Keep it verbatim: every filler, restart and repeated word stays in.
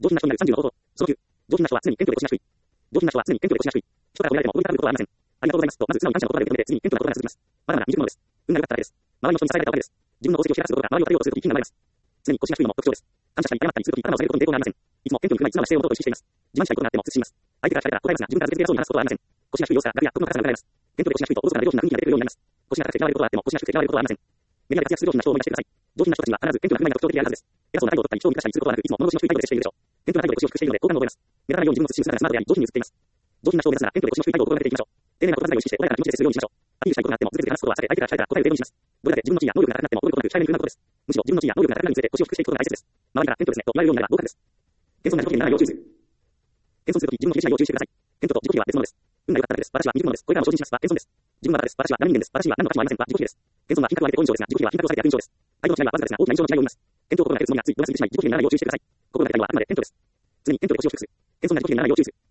上品な人になるさんじゅうの方法。そのきゅう。上品な人は常に謙虚で腰な低い。上品な人は常に謙虚で腰な低い。人から褒められても思い浮かぶことはありません。ありがとうございますと、まず素直に感謝の言葉で受け止めて、次に謙虚な言葉が続きます。まだまだ未熟者です。運が良かっただけです。周りの人に支えられたおかげです。自分の功績を開かすことが周りを頼ろうとすると気になります。常に腰が低いのも特徴です。感謝したり謝ったりするとき頭を下げることに抵抗がありません。いつも謙虚に振る舞い素直な姿勢を持とうと意識しています。自慢したいことがあっても慎みます。相手から聞かれたら答えますが、自分から続けて偉そうに話すことはありません。腰が低い様子が学や国の高さが伺えます。謙虚で腰が低いと、おろそかな上品な雰囲気が出てくるようになります。腰が高くて嫌われることはあっても、腰が低くて嫌われることはありません。メディアで活躍する上品な人を思い出してください。上品な人たちには必ず謙虚な振る舞いが特徴的であるはずです。偉そうな態度を取ったり、人を見下したりすることはなく、いつも物腰の低い態度で接しているでしょう。謙虚な態度で腰を低くしているので、好感を覚えます。目立たないように自分の慎む姿がスマートであり、上品に映っています。上品な人を目指すなら、謙虚で腰の低い態度を心がけていきましょう。丁寧な言葉遣いを意識して、穏やかな気持ちで接するようにしましょう。アピールしたいことがあっても、ずるずる話すことは避け、相手から聞かれたら答えを正論にします。どれだけ自分の地位や能力が高くなっても、努力なく控えめに振る舞うことです。むしろ自分の地位や能力が高くなるにつれて腰を低くしていくことが大切です。周りから謙虚ですねと言われるようになれば合格です。謙遜な自己にならないよう注意する。謙遜するとき、自分の気にしないよう注意してください。謙虚と自己比は別物です。運が良かっただけです。私は未熟者です。これからも精進します。は謙遜です。自分はバカです。私は何人間です。私には何の価値もありません。は自己比です。謙遜は品格を上げて好印象ですが、自己比は品格を下げて悪印象です。相手の違いはわずかですが、大きな印象の違いを生みます。謙虚を心がけるつもりがつい、度が過ぎてしまい、自己比にならないよう注意してください。心がけたいのはあくまで謙虚です。常に謙虚で腰を低くする。謙遜な自己比にならないよう注意する。